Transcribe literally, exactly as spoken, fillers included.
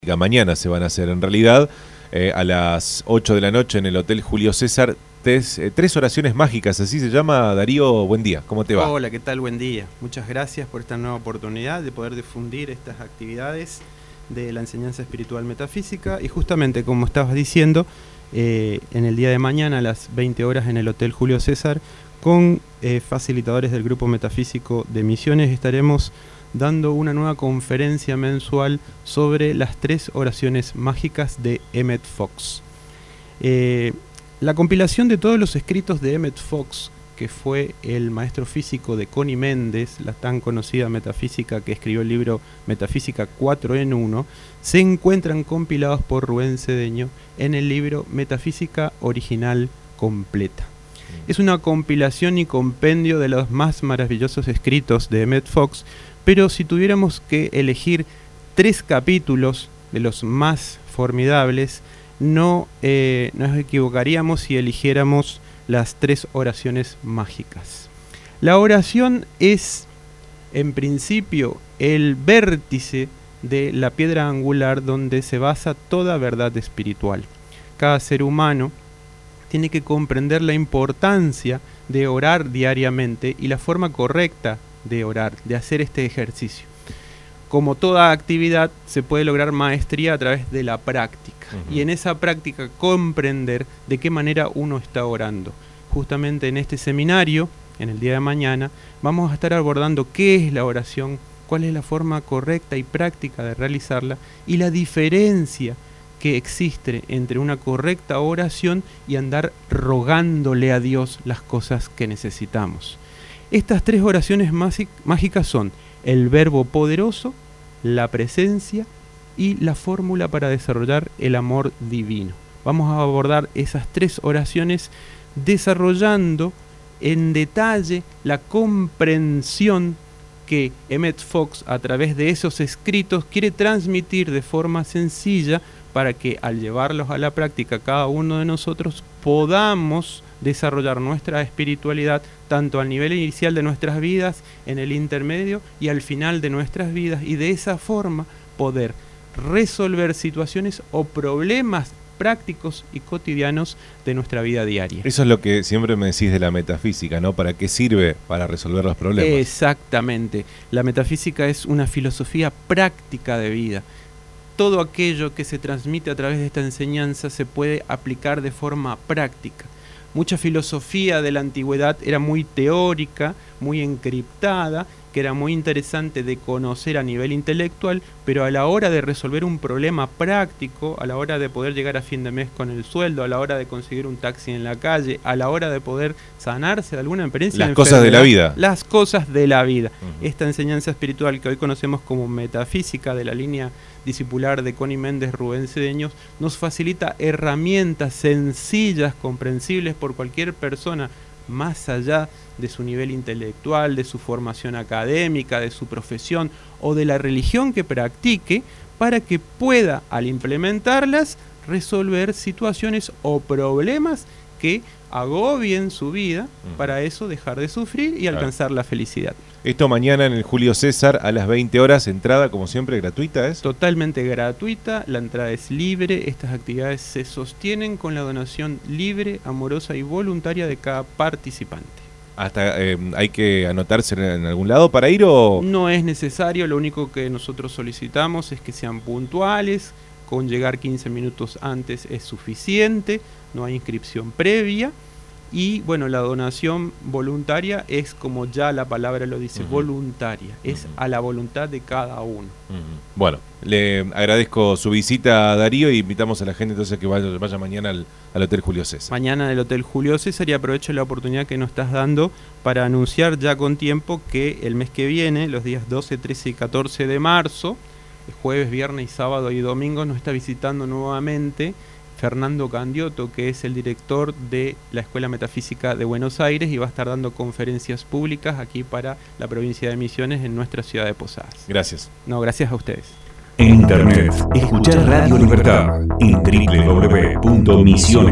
Mañana se van a hacer en realidad eh, a las ocho de la noche en el Hotel Julio César. Tres, eh, tres oraciones mágicas, así se llama. Darío, buen día, ¿cómo te va? Hola, ¿qué tal? Buen día. Muchas gracias por esta nueva oportunidad de poder difundir estas actividades de la enseñanza espiritual metafísica. Y justamente, como estabas diciendo, eh, en el día de mañana a las veinte horas en el Hotel Julio César, con eh, facilitadores del Grupo Metafísico de Misiones, estaremos dando una nueva conferencia mensual sobre las tres oraciones mágicas de Emmett Fox. Eh, la compilación de todos los escritos de Emmett Fox, que fue el maestro físico de Connie Méndez, la tan conocida metafísica que escribió el libro Metafísica cuatro en uno, se encuentran compilados por Rubén Cedeño en el libro Metafísica Original Completa. Es una compilación y compendio de los más maravillosos escritos de Emmett Fox, pero si tuviéramos que elegir tres capítulos de los más formidables, no eh, nos equivocaríamos si eligiéramos las tres oraciones mágicas. La oración es, en principio, el vértice de la piedra angular donde se basa toda verdad espiritual. Cada ser humano tiene que comprender la importancia de orar diariamente y la forma correcta de orar, de hacer este ejercicio. Como toda actividad, se puede lograr maestría a través de la práctica. Uh-huh. Y en esa práctica comprender de qué manera uno está orando. Justamente en este seminario, en el día de mañana, vamos a estar abordando qué es la oración, cuál es la forma correcta y práctica de realizarla y la diferencia que existe entre una correcta oración y andar rogándole a Dios las cosas que necesitamos. Estas tres oraciones mágicas son el verbo poderoso, la presencia y la fórmula para desarrollar el amor divino. Vamos a abordar esas tres oraciones desarrollando en detalle la comprensión que Emmett Fox, a través de esos escritos, quiere transmitir de forma sencilla para que al llevarlos a la práctica cada uno de nosotros podamos desarrollar nuestra espiritualidad tanto al nivel inicial de nuestras vidas, en el intermedio y al final de nuestras vidas, y de esa forma poder resolver situaciones o problemas prácticos y cotidianos de nuestra vida diaria. Eso es lo que siempre me decís de la metafísica, ¿no? ¿Para qué sirve? Para resolver los problemas. Exactamente. La metafísica es una filosofía práctica de vida. Todo aquello que se transmite a través de esta enseñanza se puede aplicar de forma práctica. Mucha filosofía de la antigüedad era muy teórica, muy encriptada, que era muy interesante de conocer a nivel intelectual, pero a la hora de resolver un problema práctico, a la hora de poder llegar a fin de mes con el sueldo, a la hora de conseguir un taxi en la calle, a la hora de poder sanarse de alguna experiencia, las cosas de la vida. Las cosas de la vida. Uh-huh. Esta enseñanza espiritual que hoy conocemos como metafísica de la línea discipular de Connie Méndez, Rubén Cedeño, nos facilita herramientas sencillas, comprensibles por cualquier persona, más allá de su nivel intelectual, de su formación académica, de su profesión o de la religión que practique, para que pueda, al implementarlas, resolver situaciones o problemas que agobien su vida, uh-huh. para eso dejar de sufrir y alcanzar claro. la felicidad. Esto mañana en el Julio César a las veinte horas, entrada como siempre gratuita, ¿es? Totalmente gratuita, la entrada es libre, estas actividades se sostienen con la donación libre, amorosa y voluntaria de cada participante. ¿Hasta eh, hay que anotarse en algún lado para ir o...? No es necesario, lo único que nosotros solicitamos es que sean puntuales, con llegar quince minutos antes es suficiente, no hay inscripción previa. Y bueno, la donación voluntaria es, como ya la palabra lo dice, uh-huh. voluntaria, es uh-huh. a la voluntad de cada uno. Uh-huh. Bueno, le agradezco su visita a Darío y invitamos a la gente entonces que vaya, vaya mañana al, al Hotel Julio César. Mañana en el Hotel Julio César, y aprovecho la oportunidad que nos estás dando para anunciar ya con tiempo que el mes que viene, los días doce, trece y catorce de marzo, jueves, viernes, sábado y domingo, nos está visitando nuevamente Fernando Candioto, que es el director de la Escuela Metafísica de Buenos Aires, y va a estar dando conferencias públicas aquí para la provincia de Misiones en nuestra ciudad de Posadas. Gracias. No, gracias a ustedes. En Internet, escuchar Radio Libertad en doble u doble u doble u punto misiones